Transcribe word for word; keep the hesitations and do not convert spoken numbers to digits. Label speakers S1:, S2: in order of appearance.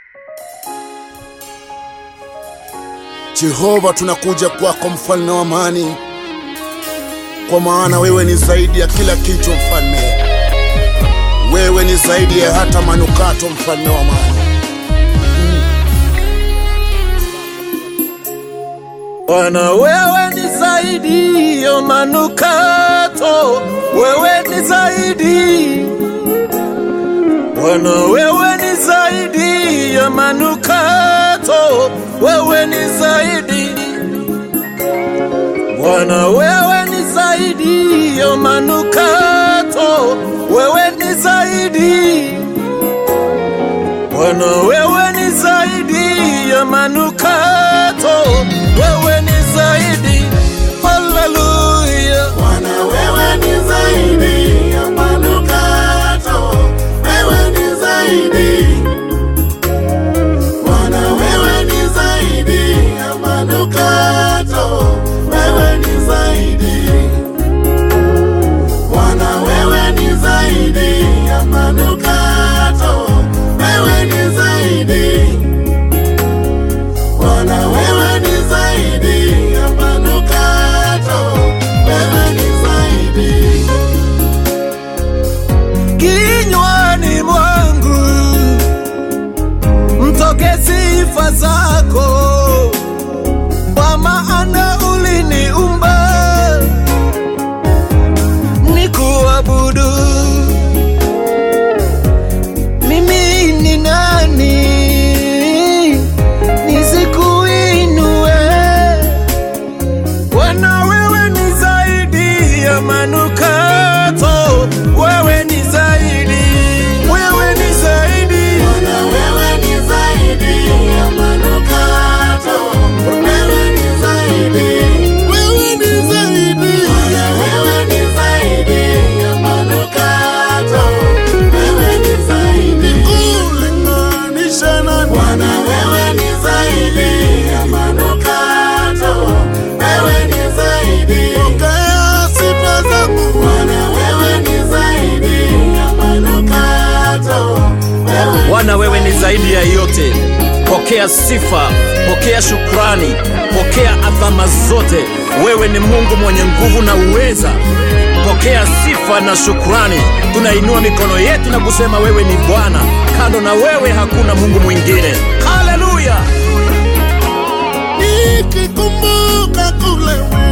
S1: Jehova, tunakuja kwako mfalme wa amani, kwa maana wewe ni zaidi ya kila kitu mfalme. Wewe ni zaidi ya hata manukato mfalme wa amani.
S2: Bwana, wewe ni zaidi ya manukato, wewe ni zaidi. Bwana, wewe ni zaidi ya manukato, wewe ni zaidi. Bwana, wewe ni zaidi ya manukato, wewe ni zaidi. Bwana, wewe ni zaidi ya manukato, wewe ni zaidi. Hallelujah.
S3: Bwana, wewe ni zaidi ya manukato, wewe ni zaidi. Bwana, wewe ni zaidi ya manukato, wewe ni zaidi. Bwana, wewe ni zaidi ya manukato, wewe ni zaidi. Bwana, wewe ni zaidi ya manukato, wewe ni zaidi.
S2: Kinywani mwangu mtoke sifa zako, kwa maana uliniumba nikuabudu. Mimi ni nani nisikuinue? Bwana, wewe ni zaidi ya manukato, wewe ni zaidi, wewe ni zaidi.
S3: Bwana, wewe ni zaidi ya manukato, wewe ni zaidi.
S1: Wewe ni zaidi.
S3: Bwana, wewe ni zaidi ya manukato, wewe ni zaidi.
S1: Ulinganisha na
S3: Bwana, wewe ni zaidi ya manukato, wewe ni zaidi.
S1: pokea sifa zangu.
S3: Bwana, wewe ni zaidi ya manukato, wewe.
S2: Bwana, wewe ni zaidi ya yote. Pokea sifa, pokea shukrani, pokea adhama zote. Wewe ni Mungu mwenye nguvu na uweza. Pokea sifa na shukrani. Tunainua mikono yetu na kusema wewe ni Bwana. Kando na wewe hakuna Mungu mwingine. Haleluya!
S1: Nikikumbuka kule